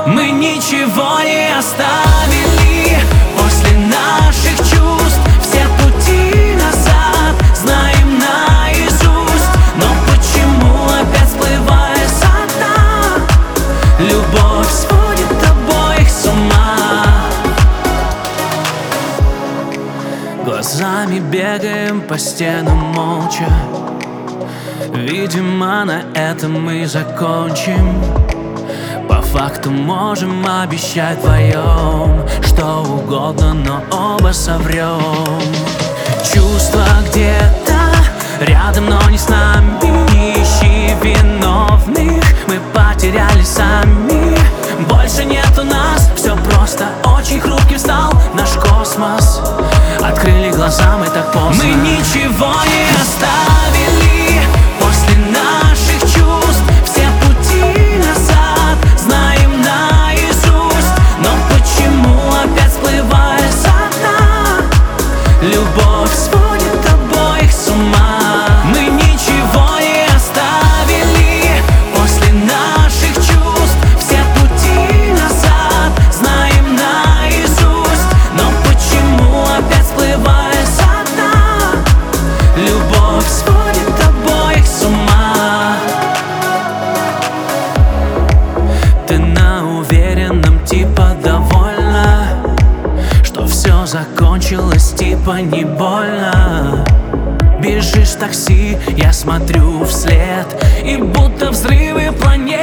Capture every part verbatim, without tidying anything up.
Мы ничего не оставили после наших чувств. Все пути назад знаем наизусть. Но почему опять всплывает со дна? Любовь сводит обоих с ума. Глазами бегаем по стенам молча. Видимо, на этом мы закончим. По факту можем обещать вдвоем что угодно, но оба соврем. Чувства где-то рядом, но не с нами. Не ищи виновных, мы потеряли сами. Больше нету нас, все просто очень хрупким стал наш космос. Открыли глаза, мы так поздно. Мы ничего не оставили после наших чувств. Все пути назад знаем наизусть. Но почему опять всплывает со дна? Любовь сводит обоих с ума. Мы ничего не оставили после наших чувств. Все пути назад знаем наизусть. Но почему опять всплывает со дна? Любовь сводит обоих с ума. Ты на уверенном типа довольна, что все закончилось типа не больно. Бежишь в такси, я смотрю вслед, и будто взрывы планет.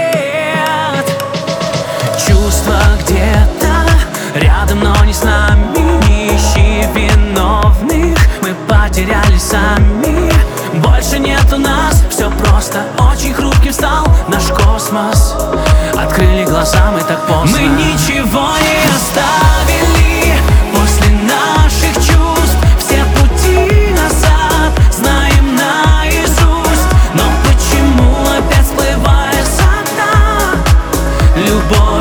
Чувства где-то рядом, но не с нами. Не ищи виновных, мы потеряли сами. Больше нету нас, все просто очень хрупким стал наш космос. Открыли глаза, мы так поздно. Мы ничего не оставили после наших чувств. Все пути назад знаем наизусть. Но почему опять всплывает со дна? Любовь